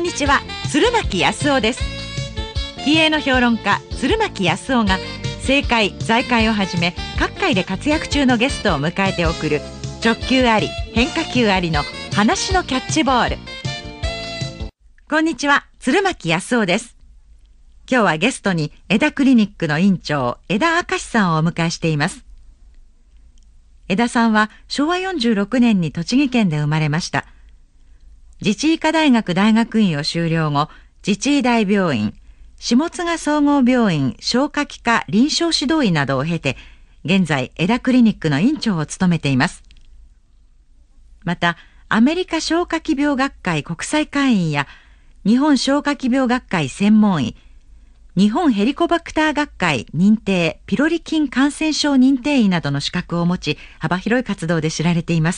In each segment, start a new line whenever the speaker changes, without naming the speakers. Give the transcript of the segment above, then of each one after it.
にちは、鶴巻康夫です。気鋭の評論家鶴巻康夫が政界財界をはじめ各界で活躍中のゲストを迎えて送る直球あり変化球ありの話のキャッチボール。こんにちは、鶴巻康夫です。今日はゲストに江田クリニックの院長江田明さんをお迎えしています。江田さんは昭和46年に栃木県で生まれました。自治医科大学大学院を修了後、自治医大病院、下津賀総合病院消化器科臨床指導医などを経て、現在江田クリニックの院長を務めています。また、アメリカ消化器病学会国際会員や日本消化器病学会専門医、日本ヘリコバクター学会認定ピロリ菌感染症認定医などの資格を持ち、幅広い活動で知られています。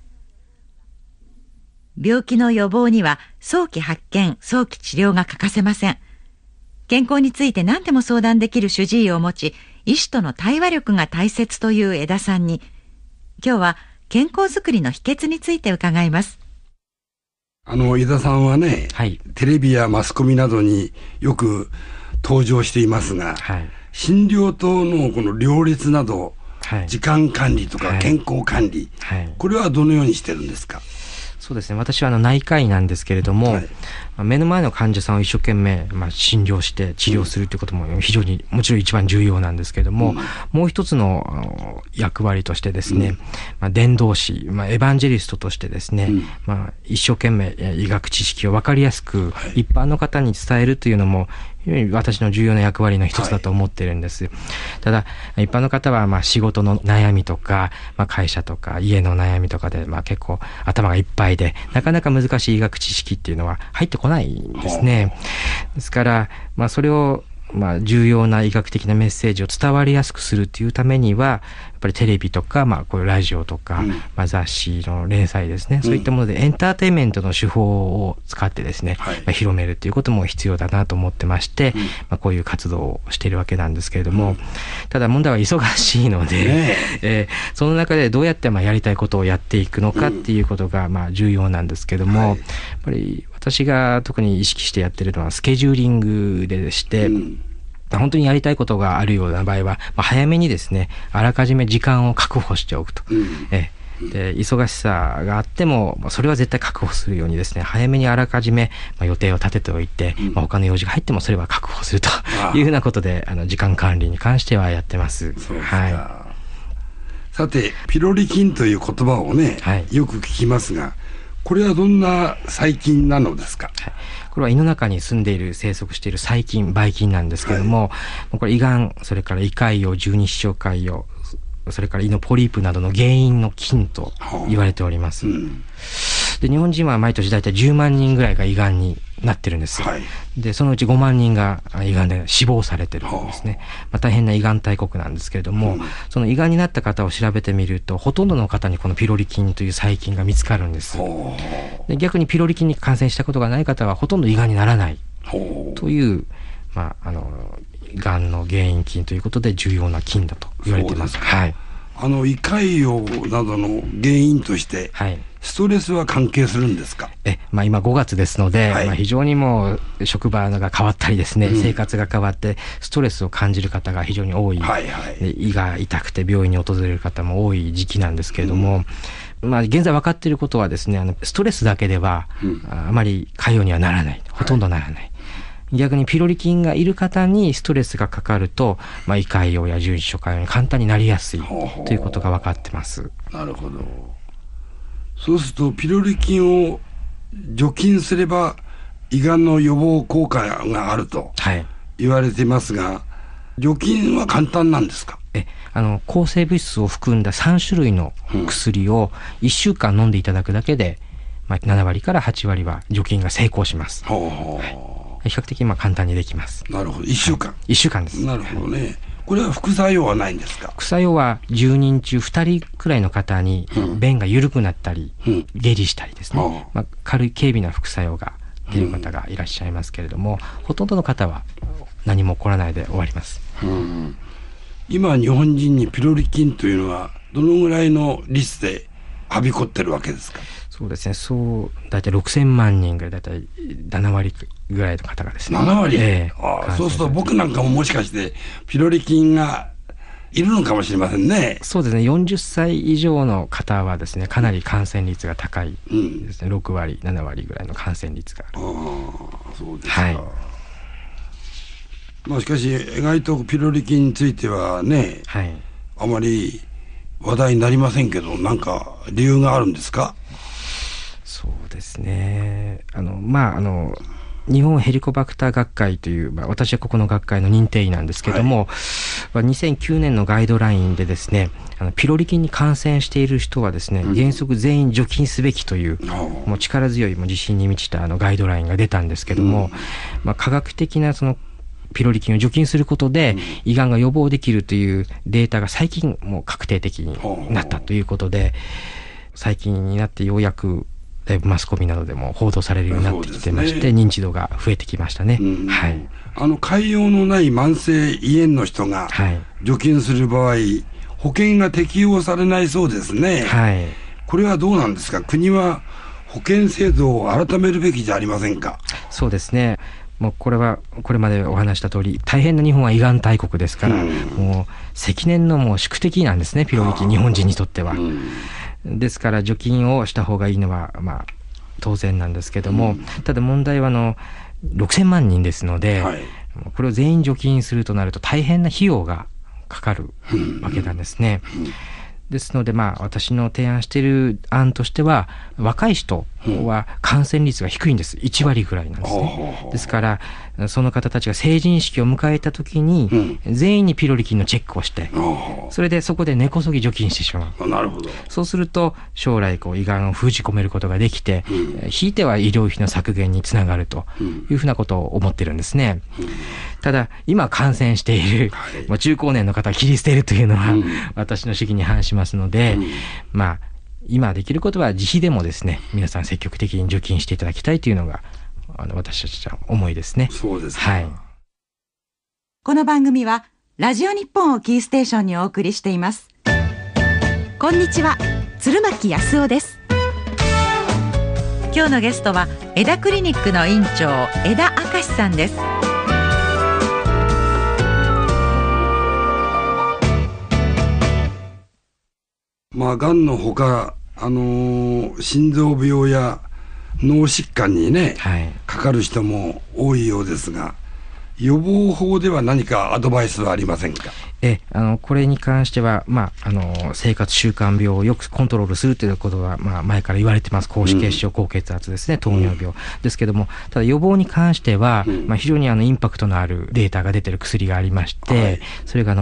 病気の予防には早期発見、早期治療が欠かせません。健康について何でも相談できる主治医を持ち、医師との対話力が大切という江田さんに、今日は健康づくりの秘訣について伺います。
江田さんはね、はい、テレビやマスコミなどによく登場していますが、はい、診療とのこの両立など、はい、時間管理とか健康管理、はい、これはどのようにしてるんですか？
そうですね。私は内科医なんですけれども、はい、目の前の患者さんを一生懸命、診療して治療するということも非常にもちろん一番重要なんですけれども、もう一つの役割としてですね、伝道師、エヴァンジェリストとしてですね、一生懸命医学知識を分かりやすく一般の方に伝えるというのも私の重要な役割の一つだと思っているんです。はい、ただ一般の方は仕事の悩みとか、会社とか家の悩みとかで結構頭がいっぱいで、なかなか難しい医学知識っていうのは入ってこないんですね。ですからそれを重要な医学的なメッセージを伝わりやすくするというためには、やっぱりテレビとか、こういうラジオとか、雑誌の連載ですね、そういったものでエンターテインメントの手法を使ってですね、広めるということも必要だなと思ってまして、こういう活動をしているわけなんですけれども、ただ問題は忙しいので、その中でどうやってやりたいことをやっていくのかっていうことが重要なんですけども、やっぱり私が特に意識してやってるのはスケジューリングでして、本当にやりたいことがあるような場合は、早めにですね、あらかじめ時間を確保しておくと。で、忙しさがあっても、それは絶対確保するようにですね、早めにあらかじめ予定を立てておいて、他の用事が入ってもそれは確保するというふうなことで、時間管理に関してはやってます。はい。
さて、ピロリ菌という言葉をね、よく聞きますが、これはどんな細菌なのですか？
これは胃の中に住んでいる、生息している細菌、ばい菌なんですけれども、これ胃がん、それから胃潰瘍、十二指腸潰瘍、それから胃のポリープなどの原因の菌と言われております。で、日本人は毎年だいたい10万人ぐらいが胃がんになってるんです。で、そのうち5万人が胃がんで死亡されてるんですね。大変な胃がん大国なんですけれども、その胃がんになった方を調べてみると、ほとんどの方にこのピロリ菌という細菌が見つかるんです。で、逆にピロリ菌に感染したことがない方はほとんど胃がんにならないという、がんの原因菌ということで重要な菌だと言われています。はい。
胃潰瘍などの原因として、ストレスは関係するんですか？
今5月ですので、非常にもう職場が変わったりですね、生活が変わってストレスを感じる方が非常に多い、胃が痛くて病院に訪れる方も多い時期なんですけれども、現在分かっていることはですね、ストレスだけでは、あまり潰瘍にはならない、ほとんどならない。逆にピロリ菌がいる方にストレスがかかると、胃潰瘍や十二指腸潰瘍に簡単になりやすいということが分かってます。
なるほど。そうするとピロリ菌を除菌すれば胃がんの予防効果があると言われていますが、除菌は簡単なんですか？
抗生物質を含んだ3種類の薬を1週間飲んでいただくだけで、7割から8割は除菌が成功します。比較的簡単にできます。
なるほど。1週間。
1週間です。
なるほどね。これは副作用はないんですか？
副作用は10人中2人くらいの方に便が緩くなったり、下痢したりですね、軽い軽微な副作用が出る方がいらっしゃいますけれども、ほとんどの方は何も起こらないで終わります。
今日本人にピロリ菌というのはどのぐらいの率ではびこってるわけですか？
そうですね、大体6000万人ぐらい、大体7割ぐらいの方がですね。
7割、そうすると僕なんかももしかしてピロリ菌がいるのかもしれませんね。
そうですね、40歳以上の方はですね、かなり感染率が高いですね、6割、7割ぐらいの感染率がある。
そうですか。はい。まあしかし、意外とピロリ菌についてはね、はい、あまり話題になりませんけど、なんか理由があるんですか？
そうですね。日本ヘリコバクター学会という、私はここの学会の認定医なんですけども、はい、2009年のガイドラインでですね、ピロリ菌に感染している人はですね、原則全員除菌すべきという、もう力強い自信に満ちたガイドラインが出たんですけども、科学的なそのピロリ菌を除菌することで胃がんが予防できるというデータが最近もう確定的になったということで、最近になってようやくだいぶマスコミなどでも報道されるようになってきてまして、認知度が増えてきましたね。はい。
潰瘍のない慢性胃炎の人が除菌する場合、保険が適用されないそうですね。はい。これはどうなんですか？国は保険制度を改めるべきじゃありませんか？
そうですね。もうこれはこれまでお話した通り、大変な日本は胃がん大国ですから、もう積年のもう宿敵なんですね、ピロリ菌、日本人にとっては。ですから除菌をした方がいいのは当然なんですけども、ただ問題は6000万人ですので、これを全員除菌するとなると大変な費用がかかるわけなんですね。ですので私の提案している案としては、若い人は感染率が低いんです。1割ぐらいなんですね。ですからその方たちが成人式を迎えた時に、全員にピロリ菌のチェックをして、それでそこで根こそぎ除菌してしまう。
なるほど。
そうすると将来胃がんを封じ込めることができて、ひいては医療費の削減につながるというふうなことを思ってるんですね。ただ今感染している、中高年の方を切り捨てるというのは、私の主義に反しますので、今できることは自費でもですね、皆さん積極的に除菌していただきたいというのが私たちの思いですね。
そうですか。
はい。
この番組はラジオ日本をキーステーションにお送りしています。こんにちは、鶴巻康夫です。今日のゲストは江田クリニックの院長、江田明さんです。
がんのほか、心臓病や脳疾患にね、かかる人も多いようですが、予防法では何かアドバイスはありませんか？
これに関しては、生活習慣病をよくコントロールするということは、前から言われてます。高脂血症、高血圧ですね、糖尿病ですけども、ただ予防に関しては、非常にインパクトのあるデータが出てる薬がありまして、それが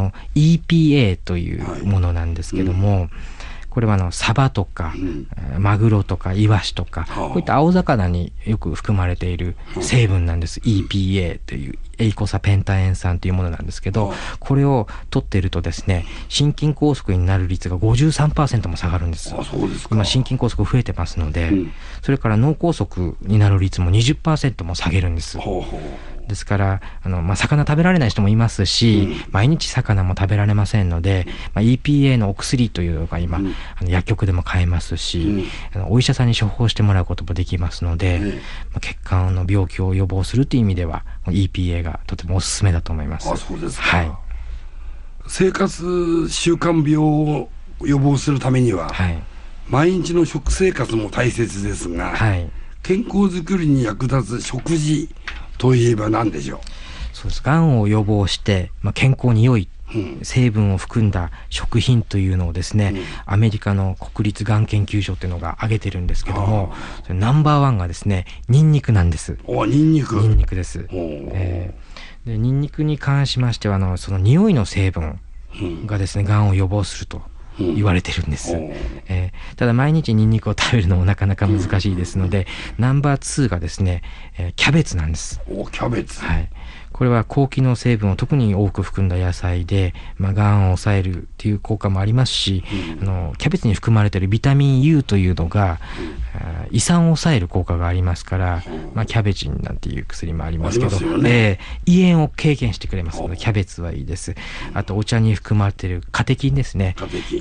EPA というものなんですけども、これはサバとか、マグロとかイワシとか、こういった青魚によく含まれている成分なんです。EPA というエイコサペンタエン酸というものなんですけど、これを取っているとですね、心筋梗塞になる率が 53% も下がるんです。
そうですか。
今心筋梗塞増えてますので、それから脳梗塞になる率も 20% も下げるんです。ですから、魚食べられない人もいますし、毎日魚も食べられませんので、EPA のお薬というのが今、薬局でも買えますし、お医者さんに処方してもらうこともできますので、血管の病気を予防するという意味では、EPA がとてもおすすめだと思います。
そうですか。
はい。
生活習慣病を予防するためには、毎日の食生活も大切ですが、健康づくりに役立つ食事といえば何でしょう？
そうです。がんを予防して、健康に良い成分を含んだ食品というのをですね、アメリカの国立がん研究所というのが挙げてるんですけども、それナンバーワンがですね、ニンニクなんです。
ニンニク。
ニンニクです。でニンニクに関しましてはその匂いの成分がですね、がんを予防すると言われてるんです。ただ毎日ニンニクを食べるのもなかなか難しいですので、ナンバー2がですね、キャベツなんです。
キャベツ。
はい。これは高機能成分を特に多く含んだ野菜で、がんを抑えるっていう効果もありますし、キャベツに含まれているビタミン U というのが、胃酸を抑える効果がありますから、キャベチンなんていう薬もありますけど、胃炎を軽減してくれますので、キャベツはいいです。あとお茶に含まれているカテキンですね。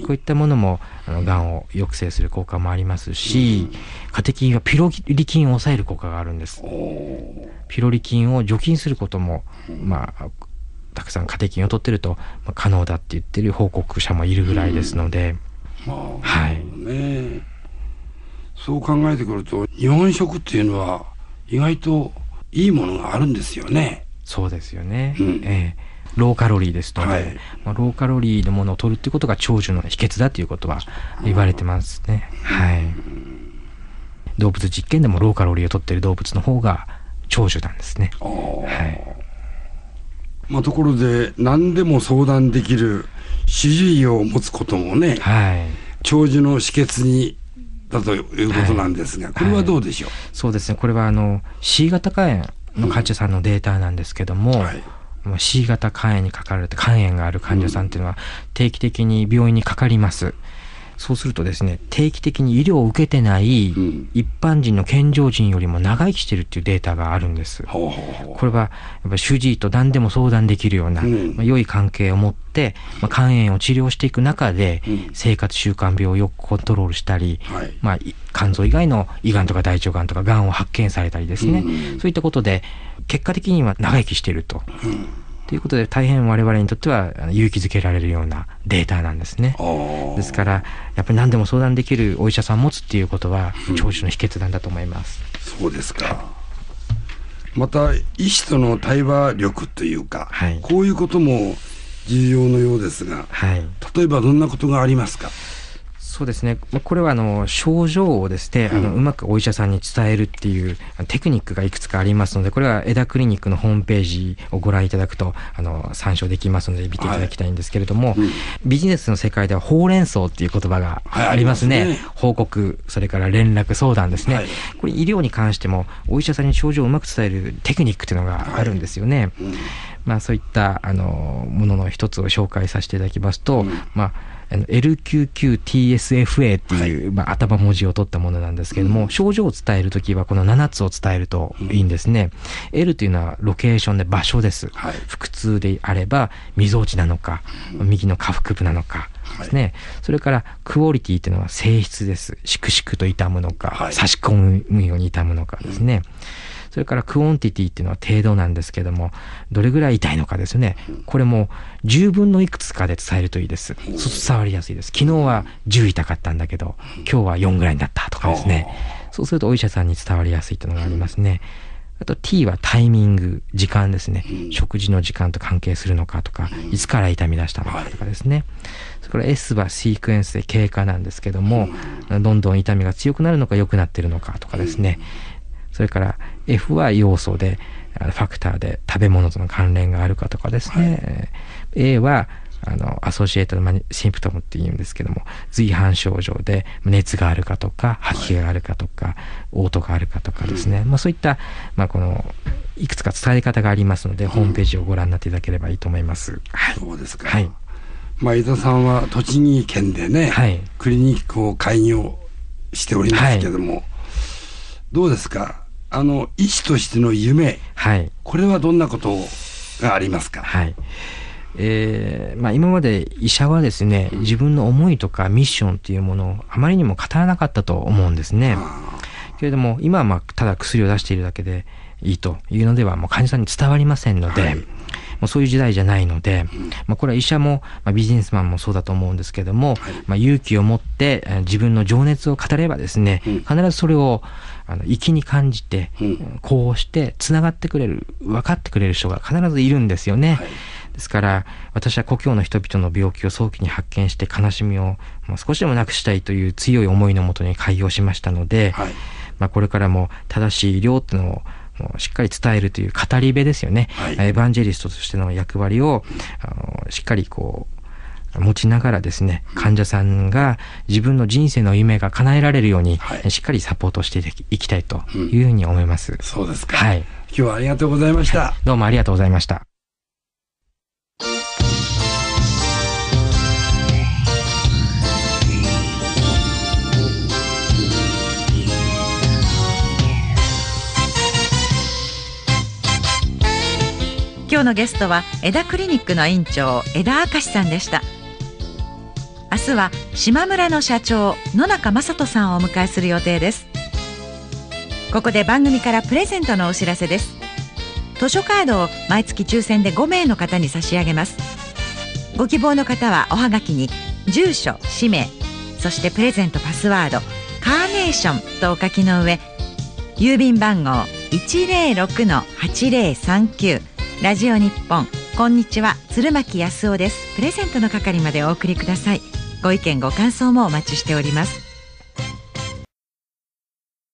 こういったものもがんを抑制する効果もありますし、カテキンはピロリ菌を抑える効果があるんです。ピロリ菌を除菌することも、たくさんカテキンを取ってると、可能だって言ってる報告者もいるぐらいですので、
そう考えてくると日本食っていうのは意外といいものがあるんですよね。
そうですよね、ローカロリーですので、ローカロリーのものを取るっていうことが長寿の秘訣だということは言われてますね。動物実験でもローカロリーを取っている動物の方が長寿なんですね。
ところで何でも相談できる主治医を持つこともね、長寿の秘訣にだということなんですが、これはどうでしょう。
そうですね、これはC 型肝炎の患者さんのデータなんですけども、C 型肝炎にかかれて肝炎がある患者さんっていうのは定期的に病院にかかります。そうするとですね、定期的に医療を受けてない一般人の健常人よりも長生きしてるっていうデータがあるんです。これはやっぱ主治医と何でも相談できるような、良い関係を持って、肝炎を治療していく中で、生活習慣病をよくコントロールしたり、肝臓以外の胃がんとか大腸がんとかがんを発見されたりですね、そういったことで結果的には長生きしていると。ということで大変我々にとっては勇気づけられるようなデータなんですね。ですからやっぱり何でも相談できるお医者さんを持つっていうことは長寿の秘訣なんだと思います。
そうですか。また医師との対話力というか、こういうことも重要のようですが、例えばどんなことがありますか。
そうですね、これは症状をですね、うまくお医者さんに伝えるっていうテクニックがいくつかありますので、これは江田クリニックのホームページをご覧いただくと参照できますので見ていただきたいんですけれども、ビジネスの世界ではほうれん草っていう言葉がありますね。報告、それから連絡相談ですね、これ医療に関してもお医者さんに症状をうまく伝えるテクニックっていうのがあるんですよね。そういったものの一つを紹介させていただきますと、LQQTSFA っていう、頭文字を取ったものなんですけれども、症状を伝えるときはこの7つを伝えるといいんですね。L というのはロケーションで場所です。腹痛であればみぞおちなのか、右の下腹部なのかですね。それからクオリティというのは性質です。しくしくと痛むのか、差し込むように痛むのかですね。それからクオンティティっていうのは程度なんですけども、どれぐらい痛いのかですね。これも10分のいくつかで伝えるといいです。そう伝わりやすいです。昨日は10痛かったんだけど、今日は4ぐらいになったとかですね。そうするとお医者さんに伝わりやすいというのがありますね。あと T はタイミング、時間ですね。食事の時間と関係するのかとか、いつから痛み出したのかとかですね。それから S はシークエンスで経過なんですけども、どんどん痛みが強くなるのか良くなっているのかとかですね。それから F は要素で、ファクターで食べ物との関連があるかとかですね。A はアソシエイトドシンプトムって言うんですけども、随伴症状で熱があるかとか、吐き気があるかとか、嘔吐があるかとかですね。そういった、このいくつか伝え方がありますので、ホームページをご覧になっていただければいいと思います。
そうですか。江田さんは栃木県でね、クリニックを開業しておりますけども、どうですか。医師としての夢、これはどんなことがありますか。
今まで医者はですね、自分の思いとかミッションというものをあまりにも語らなかったと思うんですね。けれども今はただ薬を出しているだけでいいというのではもう患者さんに伝わりませんので、もうそういう時代じゃないので、これは医者も、ビジネスマンもそうだと思うんですけども、勇気を持って自分の情熱を語ればですね、必ずそれを粋に感じて、こうしてつながってくれる、分かってくれる人が必ずいるんですよね。ですから私は故郷の人々の病気を早期に発見して悲しみを少しでもなくしたいという強い思いのもとに開業しましたので、これからも正しい医療っていうのをしっかり伝えるという語り部ですよね。エヴァンジェリストとしての役割をしっかり持ちながらですね、患者さんが自分の人生の夢が叶えられるように、しっかりサポートしていきたいというふうに思います。
そうですか。今日はありがとうございました。
どうもありがとうございました。
今日のゲストは江田クリニックの院長江田明さんでした。 明日は島村の社長野中正人さんをお迎えする予定です。ここで番組からプレゼントのお知らせです。図書カードを毎月抽選で5名の方に差し上げます。ご希望の方はおはがきに住所、氏名、そしてプレゼントパスワードカーネーションとお書きの上、郵便番号 106-8039 ラジオ日本こんにちは鶴巻康夫です。プレゼントの係までお送りください。ご意見ご感想もお待ちしております。